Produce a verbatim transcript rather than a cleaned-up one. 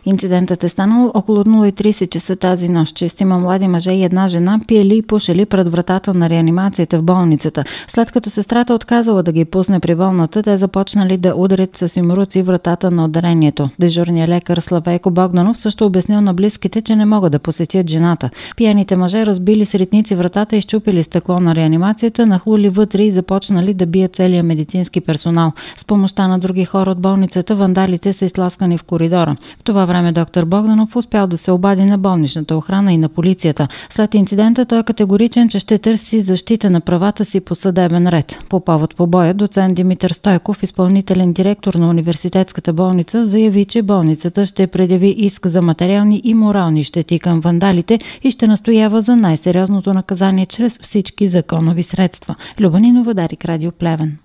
Инцидентът е станал около нула и трийсет часа тази нощ. Шестима млади мъже и една жена пиели и пушили пред вратата на реанимацията в болницата. След като сестрата отказала да ги пусне при болната, те започнали да ударят с юмруци вратата на отделението. Дежурният лекар Славейко Богданов също обяснил на близките, че не могат да посетят жената. Пияните мъже разбили с ритници вратата и счупили стъкло на реанимацията, нахлули вътре и започнали да бият целия медицински персонал. С помощта на други хора от болницата вандалите са изтласкани в коридора. В това време доктор Богданов успял да се обади на болничната охрана и на полицията. След инцидента той е категоричен, че ще търси защита на правата си по съдебен ред. По повод побоя, доцент Димитър Стойков, изпълнителен директор на университетската болница, заяви, че болницата ще предяви иск за материални и морални щети към вандалите и ще настоява за най-сериозното наказание чрез всички законови средства. Люба Нинова, Дарик, Радио Плевен.